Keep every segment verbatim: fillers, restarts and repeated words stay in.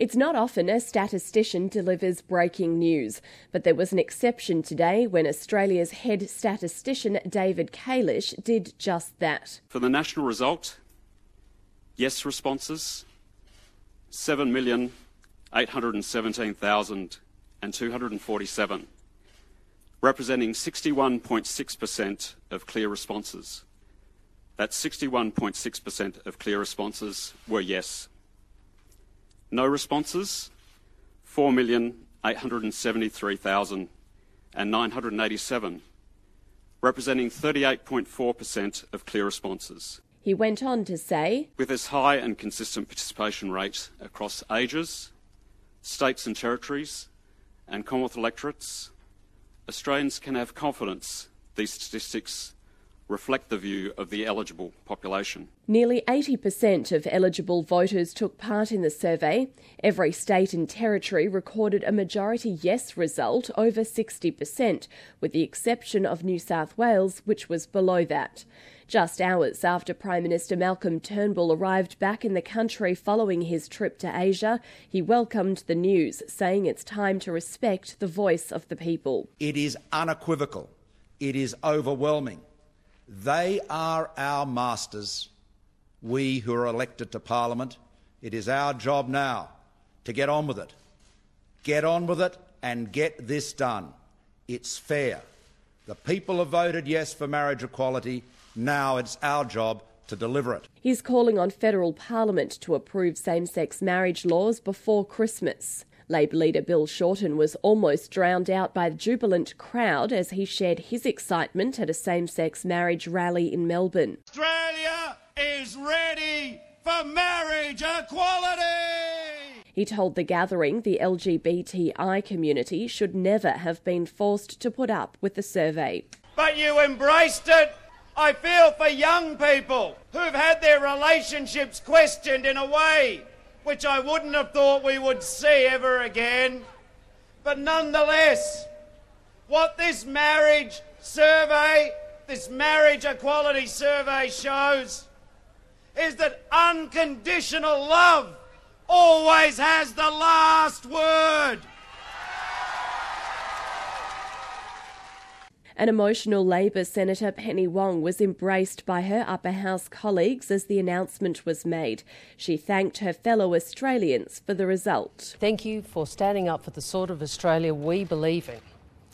It's not often a statistician delivers breaking news, but there was an exception today when Australia's head statistician David Kalish did just that. For the national result, yes responses, seven million eight hundred seventeen thousand two hundred forty-seven, representing sixty-one point six percent of clear responses. That's sixty-one point six percent of clear responses were yes. No responses, four million eight hundred seventy-three thousand nine hundred eighty-seven, representing thirty-eight point four percent of clear responses. He went on to say, with this high and consistent participation rate across ages, states and territories, and Commonwealth electorates, Australians can have confidence these statistics reflect the view of the eligible population. Nearly eighty percent of eligible voters took part in the survey. Every state and territory recorded a majority yes result, over sixty percent, with the exception of New South Wales, which was below that. Just hours after Prime Minister Malcolm Turnbull arrived back in the country following his trip to Asia, he welcomed the news, saying it's time to respect the voice of the people. It is unequivocal. It is overwhelming. They are our masters, we who are elected to Parliament. It is our job now to get on with it. Get on with it and get this done. It's fair. The people have voted yes for marriage equality. Now it's our job to deliver it. He's calling on federal Parliament to approve same-sex marriage laws before Christmas. Labor leader Bill Shorten was almost drowned out by the jubilant crowd as he shared his excitement at a same-sex marriage rally in Melbourne. Australia is ready for marriage equality! He told the gathering the L G B T I community should never have been forced to put up with the survey. But you embraced it. I feel for young people who've had their relationships questioned in a way which I wouldn't have thought we would see ever again. But nonetheless, what this marriage survey, this marriage equality survey shows is that unconditional love always has the last word. An emotional Labor Senator Penny Wong was embraced by her upper house colleagues as the announcement was made. She thanked her fellow Australians for the result. Thank you for standing up for the sort of Australia we believe in.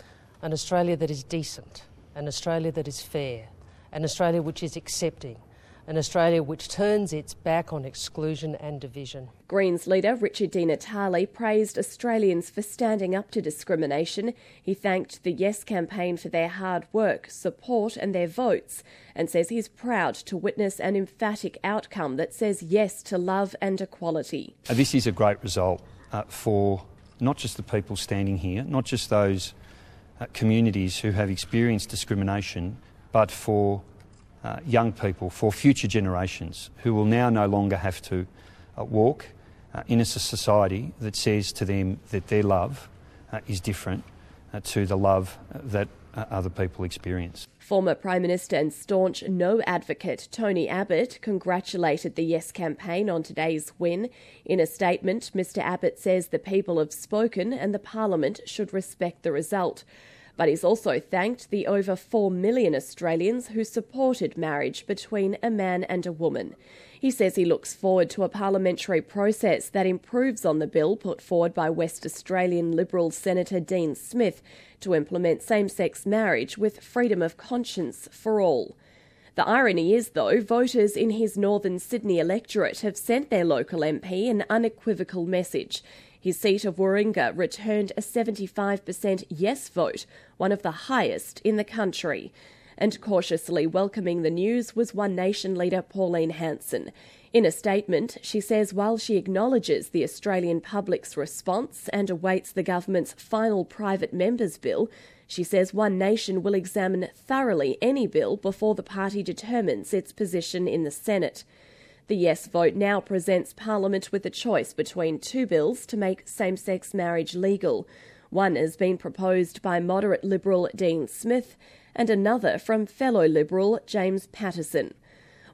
An Australia that is decent, an Australia that is fair, an Australia which is accepting, an Australia which turns its back on exclusion and division. Greens leader Richard Di Natale praised Australians for standing up to discrimination. He thanked the Yes campaign for their hard work, support and their votes, and says he's proud to witness an emphatic outcome that says yes to love and equality. This is a great result uh, for not just the people standing here, not just those uh, communities who have experienced discrimination, but for Uh, young people, for future generations who will now no longer have to uh, walk uh, in a society that says to them that their love uh, is different uh, to the love that uh, other people experience. Former Prime Minister and staunch No advocate Tony Abbott congratulated the Yes campaign on today's win. In a statement, Mr Abbott says the people have spoken and the Parliament should respect the result. But he's also thanked the over four million Australians who supported marriage between a man and a woman. He says he looks forward to a parliamentary process that improves on the bill put forward by West Australian Liberal Senator Dean Smith to implement same-sex marriage with freedom of conscience for all. The irony is, though, voters in his northern Sydney electorate have sent their local M P an unequivocal message. His seat of Warringah returned a seventy-five percent yes vote, one of the highest in the country. And cautiously welcoming the news was One Nation leader Pauline Hanson. In a statement, she says while she acknowledges the Australian public's response and awaits the government's final private members bill, she says One Nation will examine thoroughly any bill before the party determines its position in the Senate. The yes vote now presents Parliament with a choice between two bills to make same-sex marriage legal. One has been proposed by moderate Liberal Dean Smith and another from fellow Liberal James Paterson.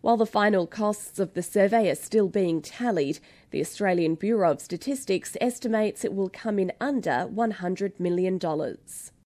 While the final costs of the survey are still being tallied, the Australian Bureau of Statistics estimates it will come in under one hundred million dollars.